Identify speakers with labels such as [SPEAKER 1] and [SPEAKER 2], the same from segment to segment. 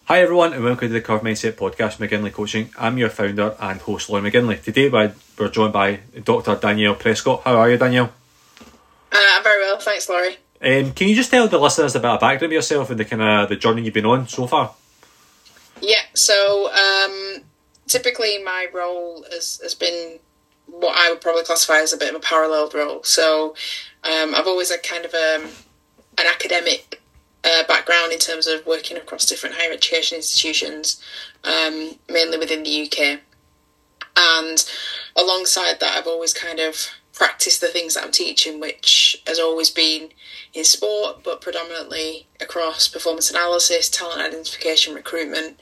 [SPEAKER 1] Hi everyone and welcome to the Curve Mindset Podcast, McGinley Coaching. I'm your founder and host, Lauren McGinley. Today we're joined by Dr. Danielle Prescott. How are you, Danielle?
[SPEAKER 2] I'm very well, thanks, Laurie.
[SPEAKER 1] Can you just tell the listeners a bit of background of yourself and the journey you've been on so far?
[SPEAKER 2] Yeah, so typically my role has been what I would probably classify as a bit of a parallel role. So I've always had kind of an academic background in terms of working across different higher education institutions, mainly within the UK. And alongside that, I've always kind of practiced the things that I'm teaching, which has always been in sport, but predominantly across performance analysis, talent identification, recruitment.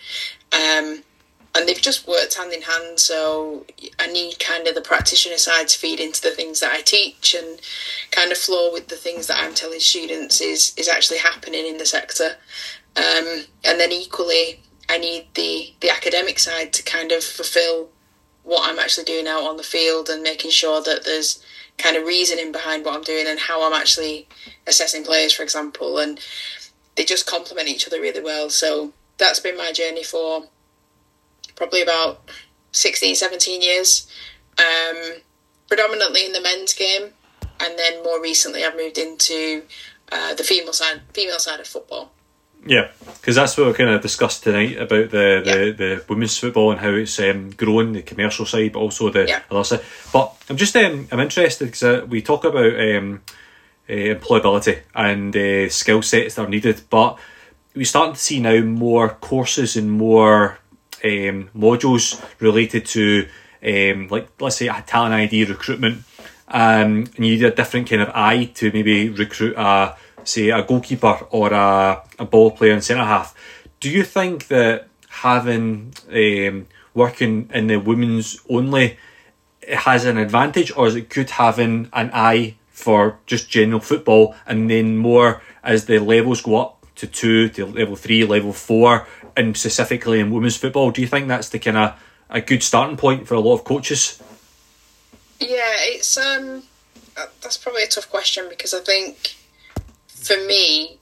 [SPEAKER 2] And they've just worked hand in hand, so I need kind of the practitioner side to feed into the things that I teach and kind of flow with the things that I'm telling students is actually happening in the sector. And then equally, I need the academic side to kind of fulfil what I'm actually doing out on the field and making sure that there's kind of reasoning behind what I'm doing and how I'm actually assessing players, for example. And they just complement each other really well. So that's been my journey for probably about 16, 17 years, predominantly in the men's game, and then more recently I've moved into the female side of football.
[SPEAKER 1] Yeah, because that's what we're going to discuss tonight about the women's football and how it's grown, the commercial side, but also the other side. But I'm interested because we talk about employability and skill sets that are needed, but we're starting to see now more courses and more modules related to like, let's say, a talent ID recruitment, and you need a different kind of eye to maybe recruit a goalkeeper or a ball player and centre half. Do you think that having working in the women's only has an advantage, or is it good having an eye for just general football, and then more as the levels go up to 2 to level 3, level 4, and specifically in women's football? Do you think that's the kind of a good starting point for a lot of coaches?
[SPEAKER 2] Yeah, it's that's probably a tough question, because I think for me,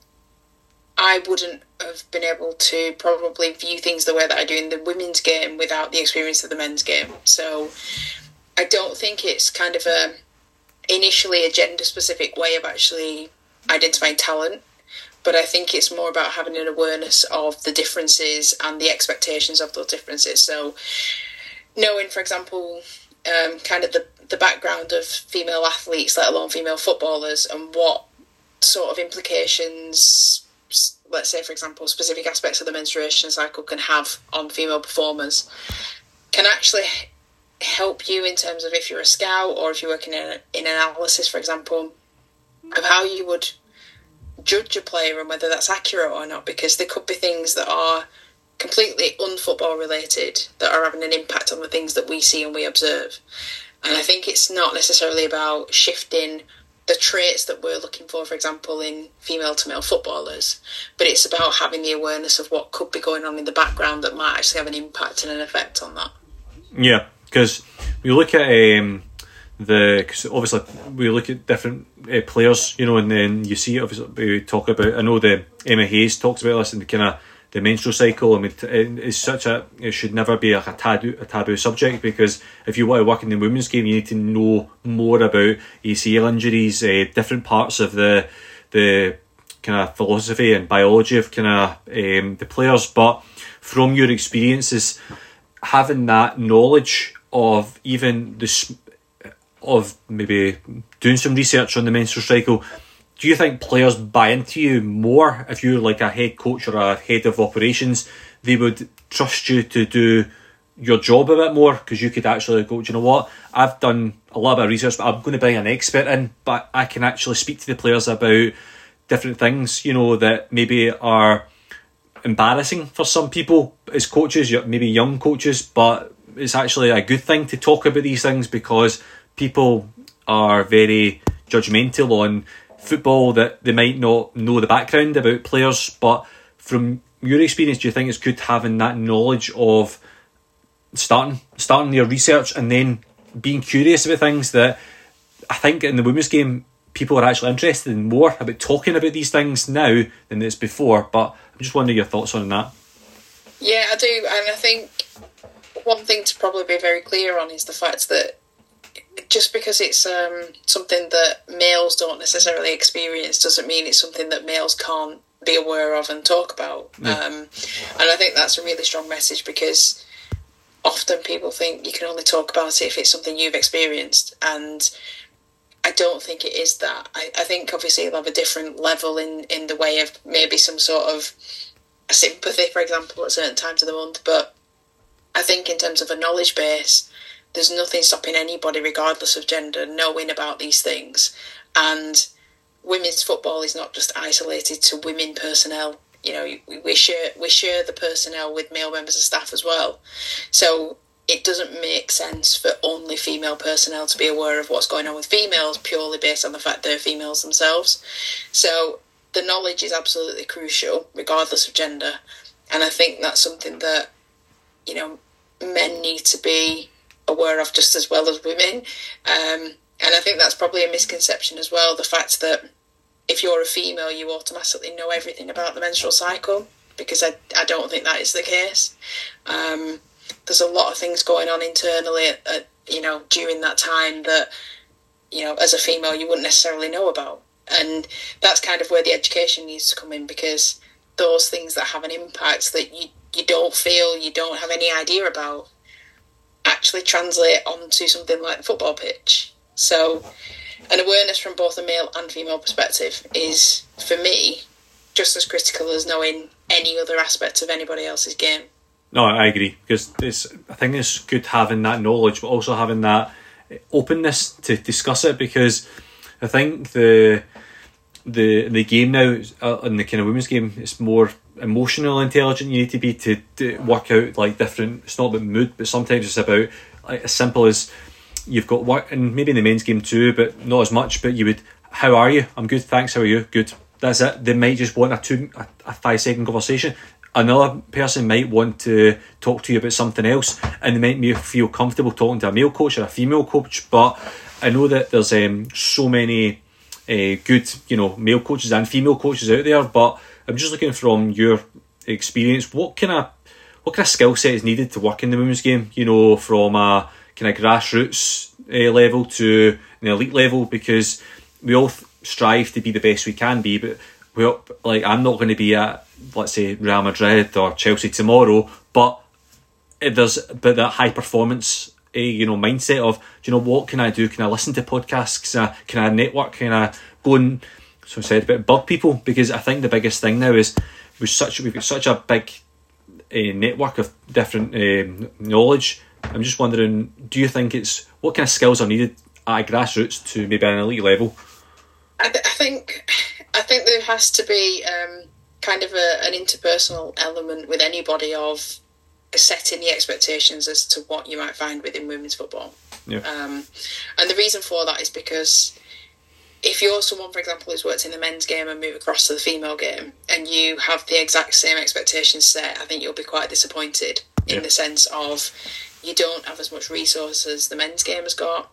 [SPEAKER 2] I wouldn't have been able to probably view things the way that I do in the women's game without the experience of the men's game. So I don't think it's kind of initially a gender-specific way of actually identifying talent, but I think it's more about having an awareness of the differences and the expectations of those differences. So knowing, for example, kind of the background of female athletes, let alone female footballers, and what sort of implications, let's say, for example, specific aspects of the menstruation cycle can have on female performers, can actually help you in terms of if you're a scout or if you're working in analysis, for example, of how you would judge a player and whether that's accurate or not, because there could be things that are completely unfootball related that are having an impact on the things that we see and we observe. And I think it's not necessarily about shifting the traits that we're looking for example, in female to male footballers, but it's about having the awareness of what could be going on in the background that might actually have an impact and an effect on that. Yeah,
[SPEAKER 1] because we look at because obviously we look at different players, you know, and then you see, obviously, we talk about, I know the Emma Hayes talks about this and the kind of the menstrual cycle. I mean, it should never be like a taboo subject, because if you want to work in the women's game, you need to know more about ACL injuries, different parts of the kind of philosophy and biology of kind of the players. But from your experiences, having that knowledge of even of maybe doing some research on the menstrual cycle, do you think players buy into you more if you're like a head coach or a head of operations? They would trust you to do your job a bit more, because you could actually go, do you know what, I've done a lot of research, but I'm going to bring an expert in, but I can actually speak to the players about different things, you know, that maybe are embarrassing for some people as coaches, maybe young coaches, but it's actually a good thing to talk about these things, because people are very judgmental on football, that they might not know the background about players. But from your experience, do you think it's good having that knowledge of starting your research and then being curious about things that I think in the women's game people are actually interested in more about talking about these things now than it's before? But I'm just wondering your thoughts on that.
[SPEAKER 2] Yeah, I do, and I think one thing to probably be very clear on is the fact that just because it's something that males don't necessarily experience doesn't mean it's something that males can't be aware of and talk about. Yeah. And I think that's a really strong message, because often people think you can only talk about it if it's something you've experienced, and I don't think it is that. I think obviously you'll have a different level in the way of maybe some sort of a sympathy, for example, at certain times of the month, but I think in terms of a knowledge base, there's nothing stopping anybody, regardless of gender, knowing about these things. And women's football is not just isolated to women personnel. You know, we share the personnel with male members of staff as well. So it doesn't make sense for only female personnel to be aware of what's going on with females purely based on the fact they're females themselves. So the knowledge is absolutely crucial, regardless of gender. And I think that's something that, you know, men need to be aware of just as well as women. And I think that's probably a misconception as well, the fact that if you're a female, you automatically know everything about the menstrual cycle, because I don't think that is the case. There's a lot of things going on internally during that time that, you know, as a female you wouldn't necessarily know about. And that's kind of where the education needs to come in, because those things that have an impact that you don't feel, you don't have any idea about, actually translate onto something like the football pitch. So an awareness from both a male and female perspective is, for me, just as critical as knowing any other aspect of anybody else's game.
[SPEAKER 1] No, I agree, because I think it's good having that knowledge, but also having that openness to discuss it, because I think the game now, in the kind of women's game, it's more emotional intelligent you need to be to work out like different. It's not about mood, but sometimes it's about like as simple as you've got work, and maybe in the men's game too, but not as much. But you would, how are you? I'm good, thanks. How are you? Good. That's it. They might just want a 5-second conversation. Another person might want to talk to you about something else, and they might feel comfortable talking to a male coach or a female coach. But I know that there's so many good, you know, male coaches and female coaches out there. But I'm just looking from your experience, what kind of skill set is needed to work in the women's game? You know, from a kind of grassroots level to an elite level, because we all strive to be the best we can be, but I'm not going to be at, let's say, Real Madrid or Chelsea tomorrow, but that high performance mindset of, do you know, what can I do? Can I listen to podcasts? Can I network? Can I go and, so I said, about bug people? Because I think the biggest thing now is we've got such a big network of different knowledge. I'm just wondering, do you think what kind of skills are needed at a grassroots to maybe an elite level?
[SPEAKER 2] I think there has to be kind of an interpersonal element with anybody of setting the expectations as to what you might find within women's football.
[SPEAKER 1] Yeah.
[SPEAKER 2] And the reason for that is because if you're someone, for example, who's worked in the men's game and move across to the female game, and you have the exact same expectations set, I think you'll be quite disappointed in the sense of you don't have as much resources the men's game has got.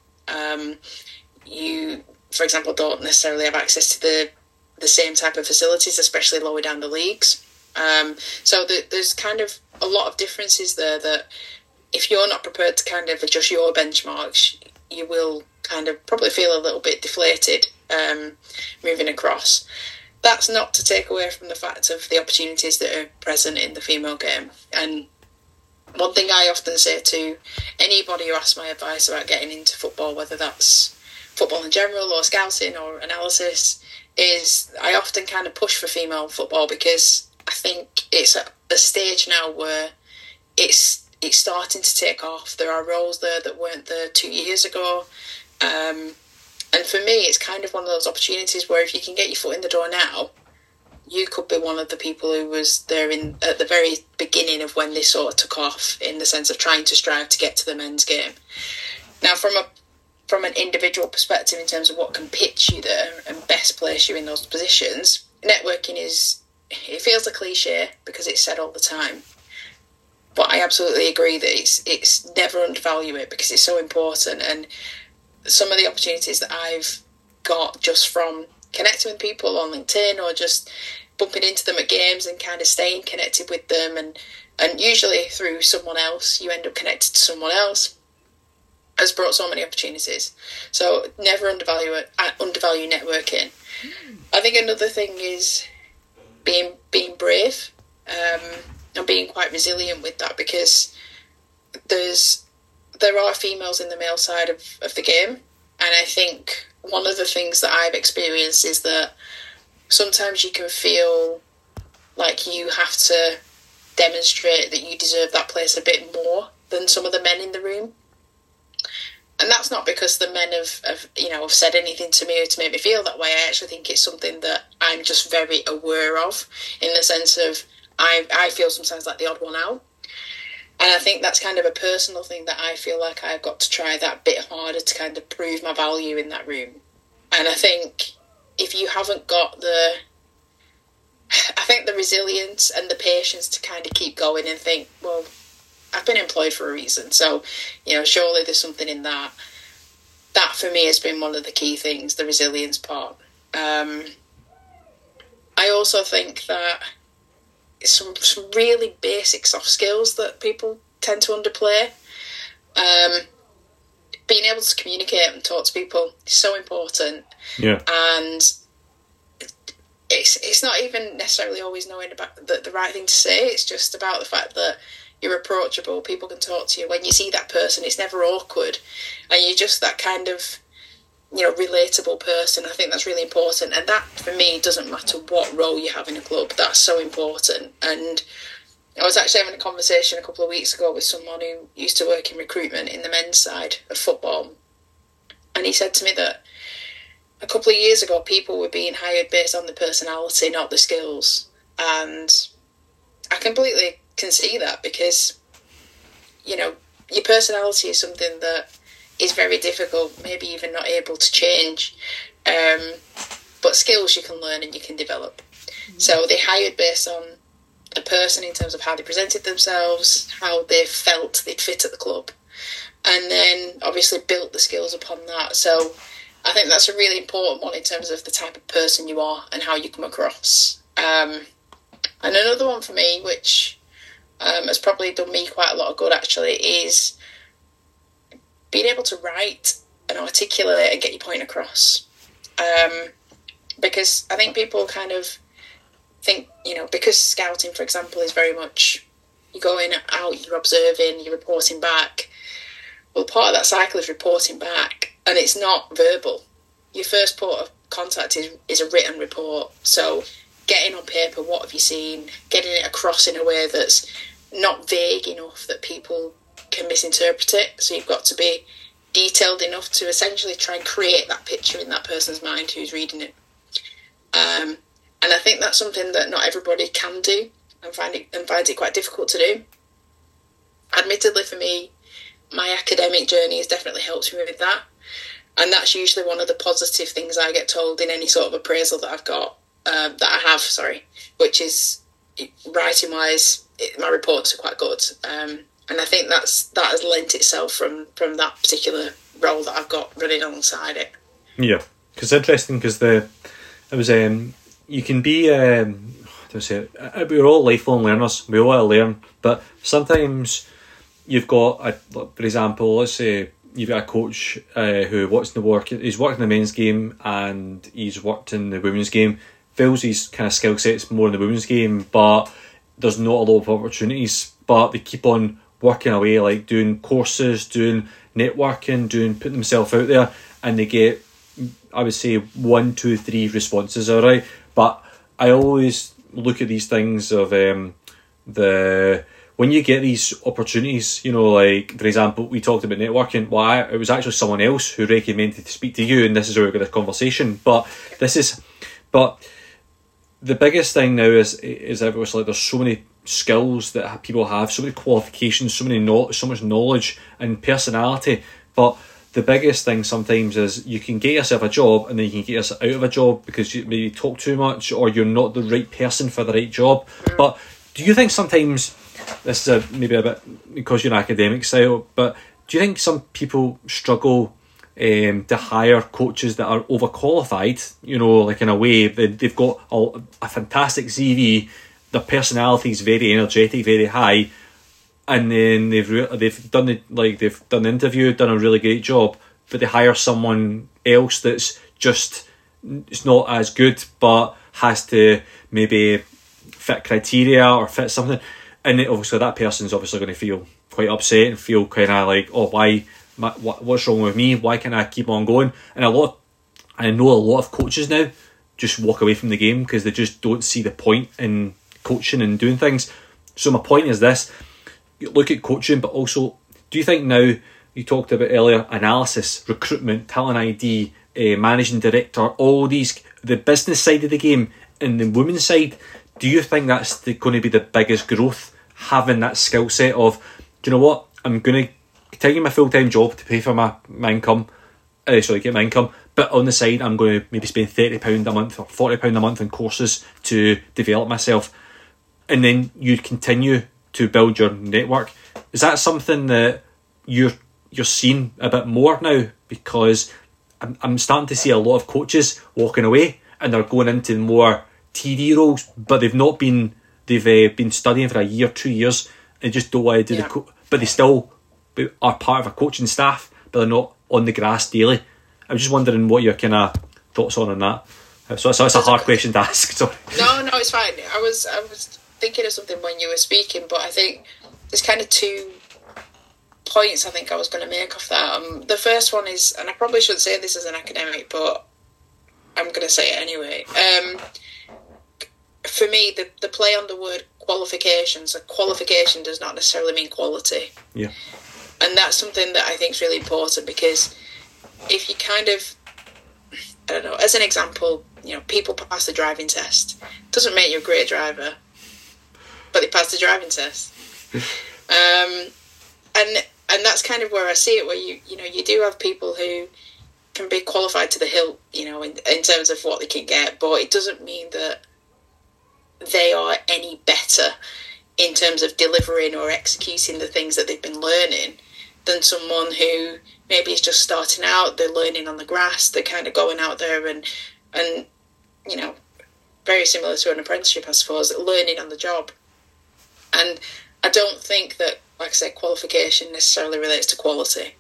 [SPEAKER 2] You, for example, don't necessarily have access to the same type of facilities, especially lower down the leagues. So there's kind of a lot of differences there that if you're not prepared to kind of adjust your benchmarks, you will kind of probably feel a little bit deflated moving across. That's not to take away from the fact of the opportunities that are present in the female game. And one thing I often say to anybody who asks my advice about getting into football, whether that's football in general or scouting or analysis, is I often kind of push for female football, because I think it's at a stage now where it's starting to take off. There are roles there that weren't there 2 years ago. And for me, it's kind of one of those opportunities where if you can get your foot in the door now, you could be one of the people who was there at the very beginning of when this sort of took off, in the sense of trying to strive to get to the men's game. Now, from an individual perspective, in terms of what can pitch you there and best place you in those positions, networking it feels a cliche because it's said all the time. But I absolutely agree that it's never undervalue it, because it's so important. And some of the opportunities that I've got just from connecting with people on LinkedIn, or just bumping into them at games and kind of staying connected with them, and usually through someone else, you end up connected to someone else, has brought so many opportunities. So never undervalue networking. I think another thing is being brave, and being quite resilient with that, because there are females in the male side of the game, and I think one of the things that I've experienced is that sometimes you can feel like you have to demonstrate that you deserve that place a bit more than some of the men in the room. And that's not because the men have said anything to me to make me feel that way. I actually think it's something that I'm just very aware of, in the sense of I feel sometimes like the odd one out. And I think that's kind of a personal thing that I feel like I've got to try that bit harder to kind of prove my value in that room. And I think if you haven't got the resilience and the patience to kind of keep going and think, well, I've been employed for a reason, so, surely there's something in that. That for me has been one of the key things, the resilience part. I also think that some really basic soft skills that people tend to underplay. Being able to communicate and talk to people is so important.
[SPEAKER 1] Yeah.
[SPEAKER 2] And it's not even necessarily always knowing about the right thing to say. It's just about the fact that you're approachable, people can talk to you. When you see that person, it's never awkward, and you're just that kind of, relatable person. I think that's really important, and that, for me, doesn't matter what role you have in a club. That's so important. And I was actually having a conversation a couple of weeks ago with someone who used to work in recruitment in the men's side of football, and he said to me that a couple of years ago, people were being hired based on the personality, not the skills. And I completely can see that, because your personality is something that is very difficult, maybe even not able to change, but skills you can learn and you can develop. So they hired based on a person in terms of how they presented themselves, how they felt they'd fit at the club, and then obviously built the skills upon that. So I think that's a really important one in terms of the type of person you are and how you come across. And another one for me, which has probably done me quite a lot of good, actually, is being able to write and articulate and get your point across. Because I think people kind of think, because scouting, for example, is very much you're going out, you're observing, you're reporting back. Well, part of that cycle is reporting back, and it's not verbal. Your first port of contact is a written report. So getting on paper, what have you seen, getting it across in a way that's not vague enough that people can misinterpret it. So you've got to be detailed enough to essentially try and create that picture in that person's mind who's reading it. And I think that's something that not everybody can do, and finds it quite difficult to do. Admittedly, for me, my academic journey has definitely helped me with that. And that's usually one of the positive things I get told in any sort of appraisal that I've got, which is, writing-wise, my reports are quite good. And I think that has lent itself from that particular role that I've got running alongside it. Yeah,
[SPEAKER 1] because it's interesting, because you can be, we're all lifelong learners, we all want to learn, but sometimes you've got, for example, let's say you've got a coach who he's worked in the men's game and he's worked in the women's game, feels his kind of skill set's more in the women's game, but there's not a lot of opportunities, but they keep on working away, like doing courses, doing networking, putting themselves out there, and they get, I would say, 1, 2, 3 responses, all right. But I always look at these things of when you get these opportunities, like, for example, we talked about networking. Well, it was actually someone else who recommended to speak to you, and this is where we got this conversation. But the biggest thing now is obviously there's so many skills that people have, so many qualifications, so much knowledge and personality. But the biggest thing sometimes is you can get yourself a job, and then you can get yourself out of a job because you maybe talk too much, or you're not the right person for the right job. But do you think sometimes, this is maybe a bit because you're an academic style, but do you think some people struggle to hire coaches that are overqualified, like in a way. They've got a fantastic CV, their personality is very energetic, very high, and then they've done the interview, done a really great job, but they hire someone else that's just, it's not as good, but has to maybe fit criteria or fit something, and obviously that person's obviously going to feel quite upset and feel kind of like, oh, what's wrong with me? Why can't I keep on going? And I know a lot of coaches now just walk away from the game because they just don't see the point in coaching and doing things. So my point is this: you look at coaching, but also, do you think now, you talked about earlier, analysis, recruitment, talent ID, managing director, all these, the business side of the game and the women's side, do you think that's going to be the biggest growth, having that skill set of, do you know what, I'm going to take my full-time job to pay for my income, get my income, but on the side I'm going to maybe spend £30 a month or £40 a month on courses to develop myself, and then you continue to build your network. Is that something that you're seeing a bit more now? Because I'm starting to see a lot of coaches walking away and they're going into more TD roles, but they've been studying for a year, 2 years, and just don't want to do but they still are part of a coaching staff, but they're not on the grass daily. I'm just wondering what your kind of thoughts on that. So it's a hard question to ask. Sorry.
[SPEAKER 2] No, it's fine. I was thinking of something when you were speaking, but I think there's kind of 2 points I think I was going to make off that. The first one is, and I probably shouldn't say this as an academic, but I'm going to say it anyway. For me, the play on the word qualifications, a qualification does not necessarily mean quality.
[SPEAKER 1] Yeah.
[SPEAKER 2] And that's something that I think is really important, because if you kind of, I don't know, as an example, people pass the driving test. It doesn't make you a great driver, but they pass the driving test. And that's kind of where I see it, where you do have people who can be qualified to the hilt, in terms of what they can get, but it doesn't mean that they are any better in terms of delivering or executing the things that they've been learning than someone who maybe is just starting out. They're learning on the grass, they're kind of going out there and very similar to an apprenticeship, I suppose, learning on the job. And I don't think that, like I said, qualification necessarily relates to quality.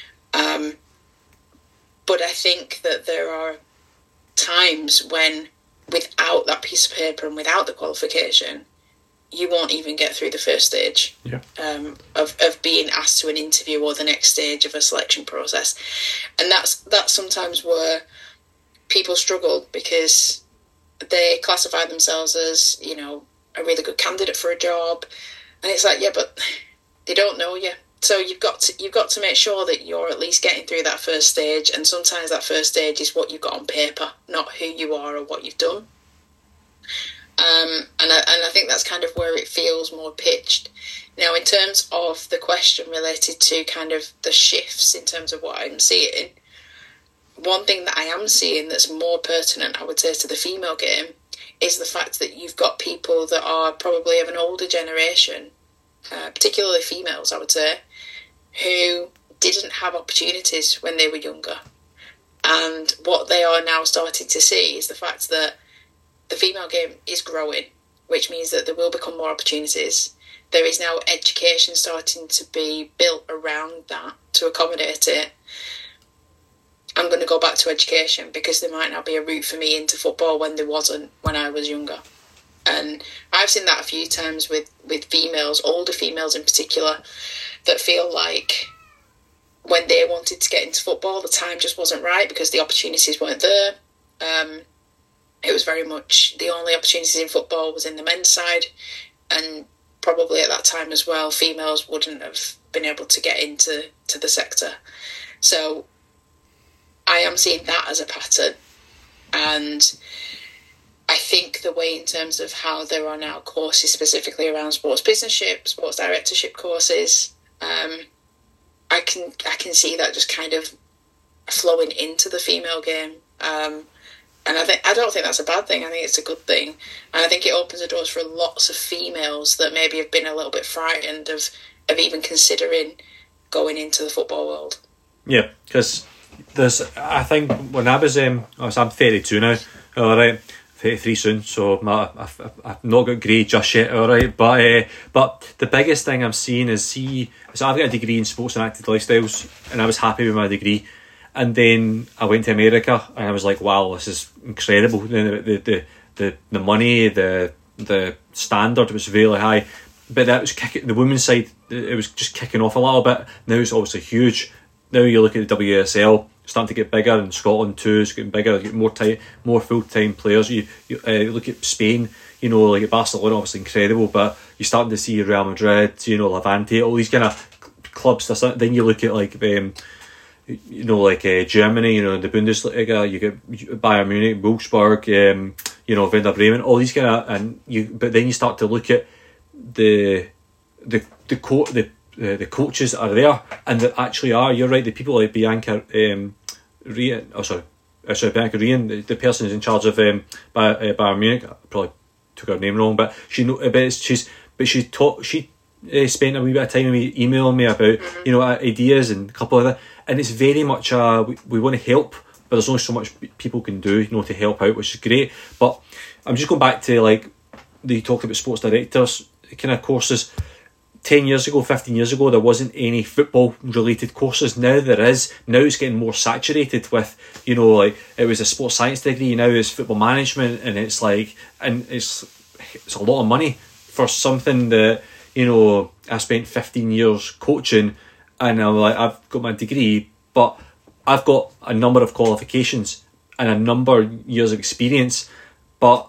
[SPEAKER 2] But I think that there are times when, without that piece of paper and without the qualification, you won't even get through the first stage of being asked to an interview or the next stage of a selection process. And that's sometimes where people struggle, because they classify themselves as, a really good candidate for a job. And it's like, yeah, but they don't know you. So you've got to make sure that you're at least getting through that first stage, and sometimes that first stage is what you've got on paper, not who you are or what you've done. And I think that's kind of where it feels more pitched. Now, in terms of the question related to kind of the shifts in terms of what I'm seeing, one thing that I am seeing that's more pertinent, I would say, to the female game is the fact that you've got people that are probably of an older generation, particularly females, I would say, who didn't have opportunities when they were younger. And what they are now starting to see is the fact that the female game is growing, which means that there will become more opportunities. There is now education starting to be built around that to accommodate it. I'm going to go back to education, because there might not be a route for me into football when there wasn't when I was younger. And I've seen that a few times with females, older females in particular, that feel like when they wanted to get into football, the time just wasn't right because the opportunities weren't there. It was very much the only opportunities in football was in the men's side, and probably at that time as well, females wouldn't have been able to get into the sector. So I am seeing that as a pattern, and I think the way in terms of how there are now courses specifically around sports businessship, sports directorship courses, I can see that just kind of flowing into the female game, and I don't think that's a bad thing. I think it's a good thing, and I think it opens the doors for lots of females that maybe have been a little bit frightened of even considering going into the football world.
[SPEAKER 1] Yeah, because I think when I'm 32 now, all right, 33 soon, so I've not got grey just yet, all right. But the biggest thing I'm seeing is so I've got a degree in sports and active lifestyles, and I was happy with my degree, and then I went to America, and I was like, wow, this is incredible. The money, the standard was really high, but that was kicking the women's side. It was just kicking off a little bit. Now it's obviously huge. Now you look at the WSL, starting to get bigger, and Scotland too is getting bigger. Get more full-time players. You look at Spain, like at Barcelona, obviously incredible, but you're starting to see Real Madrid, Levante, all these kind of clubs. Then you look at like Germany, the Bundesliga. You get Bayern Munich, Wolfsburg, Werder Bremen, all these kind of, but then you start to look at the coaches that are there, and that actually are. You're right. The people like Bianca Ryan, Bianca Ryan, the person who's in charge of Bayern Munich. I probably took her name wrong, but she spent a wee bit of time with me emailing me about ideas and a couple of that, and it's very much we want to help, but there's only so much people can do to help out, which is great. But I'm just going back to like you talked about sports directors kind of courses. 10 years ago, 15 years ago, there wasn't any football related courses. Now there is. Now it's getting more saturated with, like it was a sports science degree, now it's football management, and it's like, and it's a lot of money for something that, I spent 15 years coaching, and I'm like, I've got my degree, but I've got a number of qualifications and a number of years of experience, but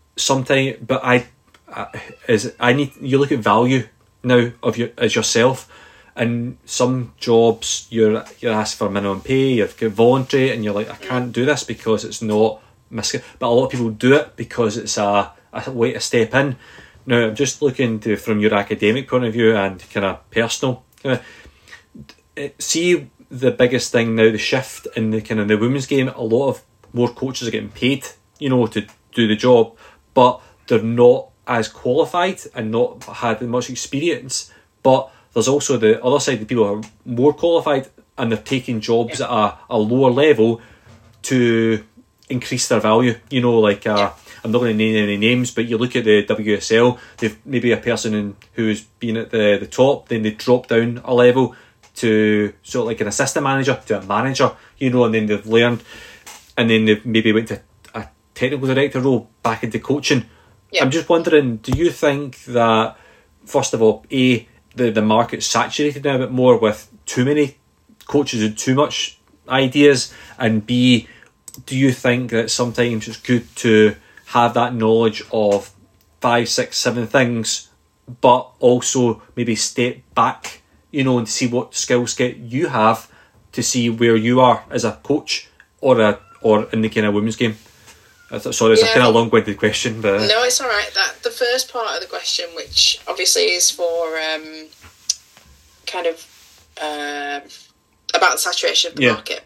[SPEAKER 1] you look at value now of as yourself, and some jobs you're asked for minimum pay, you're voluntary, and you're like, I can't do this because it's not but a lot of people do it because it's a way to step in. Now I'm just looking from your academic point of view and kind of personal, see the biggest thing now, the shift in the kind of the women's game. A lot of more coaches are getting paid to do the job, but they're not as qualified and not had much experience. But there's also the other side, the people who are more qualified and they're taking jobs at a lower level to increase their value. I'm not going to name any names, but you look at the WSL, they've maybe a person who's been at the top, then they drop down a level to sort of like an assistant manager to a manager, and then they've learned, and then they've maybe went to a technical director role back into coaching. I'm just wondering, do you think that, first of all, A, the market's saturated now a bit more with too many coaches and too much ideas, and B, do you think that sometimes it's good to have that knowledge of 5, 6, 7 things, but also maybe step back, and see what skill set you have to see where you are as a coach or in the kind of women's game? Sorry, it's a kind of long-winded question, but
[SPEAKER 2] no, it's all right. That the first part of the question, which obviously is for about the saturation of the market.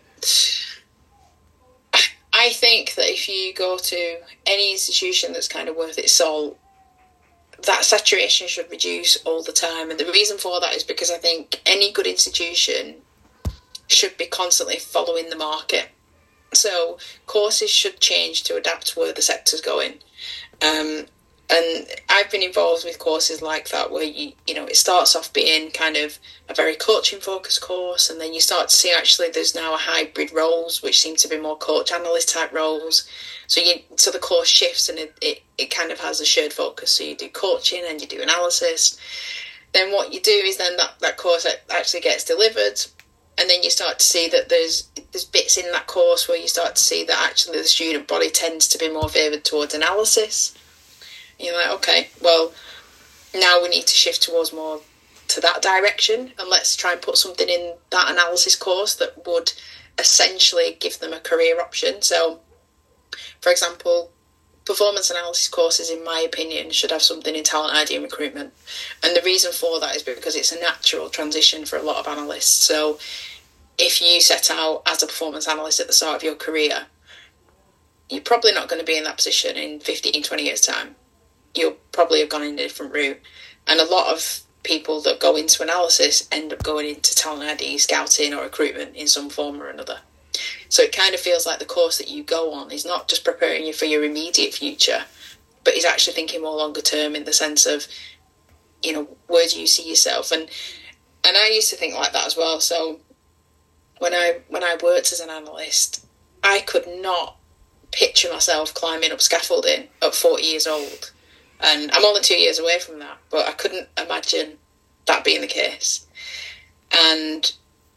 [SPEAKER 2] I think that if you go to any institution that's kind of worth its salt, that saturation should reduce all the time, and the reason for that is because I think any good institution should be constantly following the market. So courses should change to adapt to where the sector's going. And I've been involved with courses like that where it starts off being kind of a very coaching focused course, and then you start to see actually there's now a hybrid roles which seem to be more coach analyst type roles. So the course shifts, and it kind of has a shared focus. So you do coaching and you do analysis. Then what you do is then that course actually gets delivered. And then you start to see that there's bits in that course where you start to see that actually the student body tends to be more favoured towards analysis. And you're like, okay, well, now we need to shift towards more to that direction, and let's try and put something in that analysis course that would essentially give them a career option. So, for example, performance analysis courses, in my opinion, should have something in talent ID and recruitment. And the reason for that is because it's a natural transition for a lot of analysts. So if you set out as a performance analyst at the start of your career, you're probably not going to be in that position in 15, 20 years' time. You'll probably have gone in a different route. And a lot of people that go into analysis end up going into talent ID, scouting or recruitment in some form or another. So it kind of feels like the course that you go on is not just preparing you for your immediate future, but is actually thinking more longer term in the sense of, you know, where do you see yourself? And I used to think like that as well. So when I worked as an analyst, I could not picture myself climbing up scaffolding at 40 years old. And I'm only 2 years away from that, but I couldn't imagine that being the case. And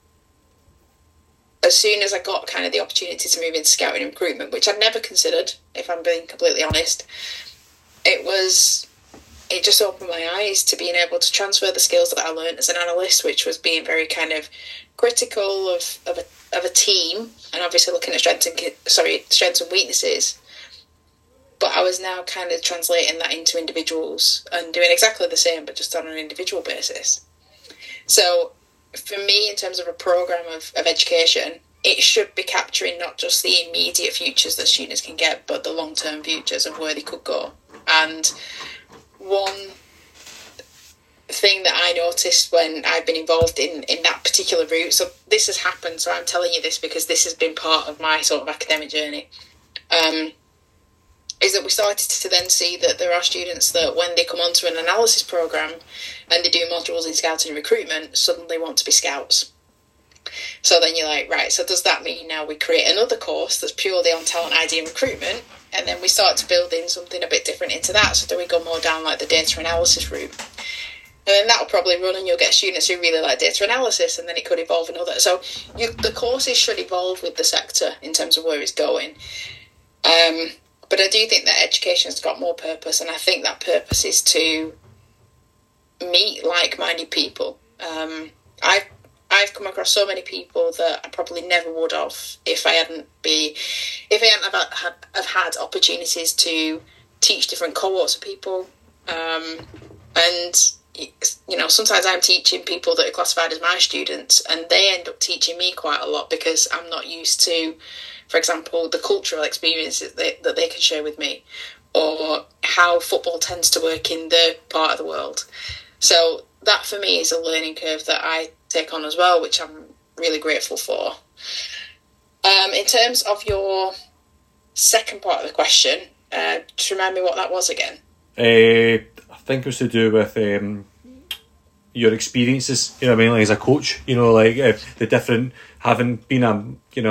[SPEAKER 2] as soon as I got kind of the opportunity to move into scouting and recruitment, which I'd never considered, if I'm being completely honest, it just opened my eyes to being able to transfer the skills that I learned as an analyst, which was being very kind of critical of a team, and obviously looking at strengths and weaknesses. But I was now kind of translating that into individuals and doing exactly the same, but just on an individual basis. So for me, in terms of a programme of education, it should be capturing not just the immediate futures that students can get, but the long-term futures of where they could go. And one thing that I noticed when I've been involved in that particular route, so this has happened, so I'm telling you this because this has been part of my sort of academic journey, is that we started to then see that there are students that when they come onto an analysis programme and they do modules in scouting and recruitment, suddenly want to be scouts. So then you're like, right, so does that mean now we create another course that's purely on talent ID and recruitment, and then we start to build in something a bit different into that? So do we go more down like the data analysis route? And then that'll probably run, and you'll get students who really like data analysis, and then it could evolve another. So the courses should evolve with the sector in terms of where it's going. But I do think that education's got more purpose, and I think that purpose is to meet like-minded people. I've come across so many people that I probably never would have if I hadn't have had opportunities to teach different cohorts of people. And you know, sometimes I'm teaching people that are classified as my students, and they end up teaching me quite a lot because I'm not used to, for example, the cultural experiences that they can share with me, or how football tends to work in their part of the world. So that for me is a learning curve that I take on as well, which I'm really grateful for. In terms of your second part of the question, just remind me what that was again.
[SPEAKER 1] I think it was to do with your experiences, you know what I mean, like as a coach, you know, like the different, having been being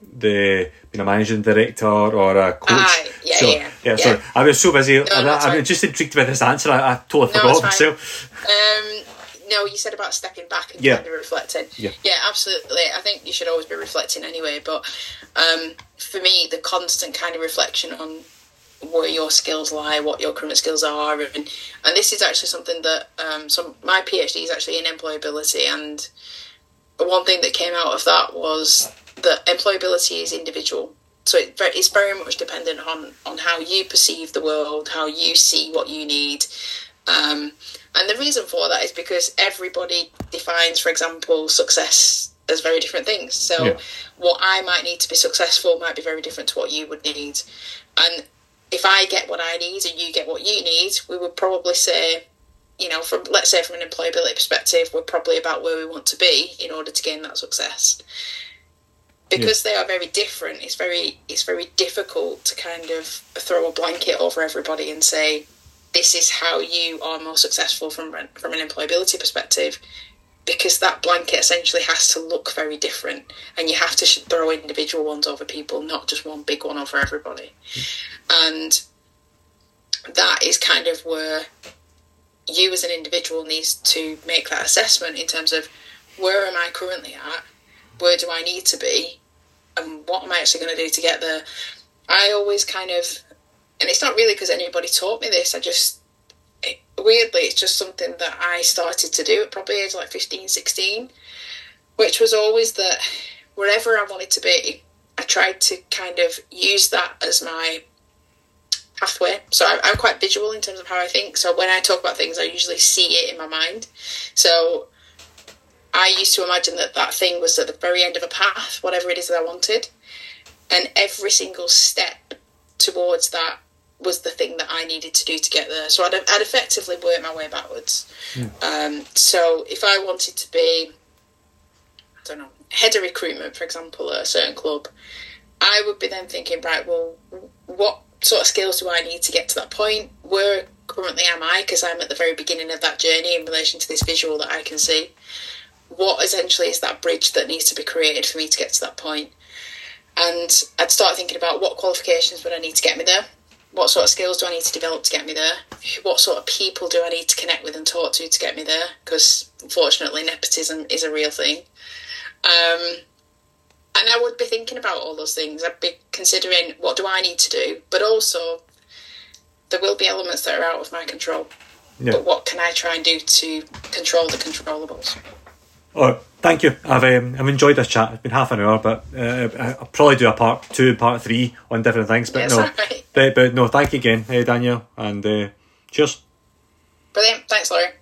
[SPEAKER 1] a managing director or a coach. Yeah. Sorry, I was so busy. I'm just intrigued by this answer. I totally forgot myself.
[SPEAKER 2] No, you said about stepping back and kind of reflecting. Yeah, absolutely. I think you should always be reflecting anyway. But for me, the constant kind of reflection on where your skills lie, what your current skills are, and this is actually something that so my PhD is actually in employability, and one thing that came out of that was that employability is individual. So it's very much dependent on how you perceive the world, how you see what you need. And the reason for that is because everybody defines, for example, success as very different things. So what I might need to be successful might be very different to what you would need. And if I get what I need and you get what you need, we would probably say, you know, let's say from an employability perspective, we're probably about where we want to be in order to gain that success. Because they are very different, it's very difficult to kind of throw a blanket over everybody and say, this is how you are more successful from an employability perspective, because that blanket essentially has to look very different, and you have to throw individual ones over people, not just one big one over everybody. And that is kind of where you as an individual needs to make that assessment in terms of, where am I currently at, where do I need to be, and what am I actually going to do to get there. I always kind of, and it's not really because anybody taught me this, weirdly, it's just something that I started to do at probably age like 15, 16, which was always that wherever I wanted to be, I tried to kind of use that as my pathway. So I'm quite visual in terms of how I think. So when I talk about things, I usually see it in my mind. So I used to imagine that thing was at the very end of a path, whatever it is that I wanted. And every single step towards that was the thing that I needed to do to get there. So I'd effectively work my way backwards. So if I wanted to be, don't know, head of recruitment, for example, at a certain club, I would be then thinking, right, well, what sort of skills do I need to get to that point? Where currently am I? Because I'm at the very beginning of that journey in relation to this visual that I can see. What essentially is that bridge that needs to be created for me to get to that point? And I'd start thinking about what qualifications would I need to get me there? What sort of skills do I need to develop to get me there? What sort of people do I need to connect with and talk to get me there? Because unfortunately, nepotism is a real thing. And I would be thinking about all those things. I'd be considering what do I need to do, but also there will be elements that are out of my control. Yeah. But what can I try and do to control the controllables?
[SPEAKER 1] Oh, thank you. I've enjoyed this chat. It's been half an hour, but I'll probably do a part 2 and part 3 on different things. But no, right. but no, thank you again, Danielle, and cheers.
[SPEAKER 2] Brilliant. Thanks, Laurie.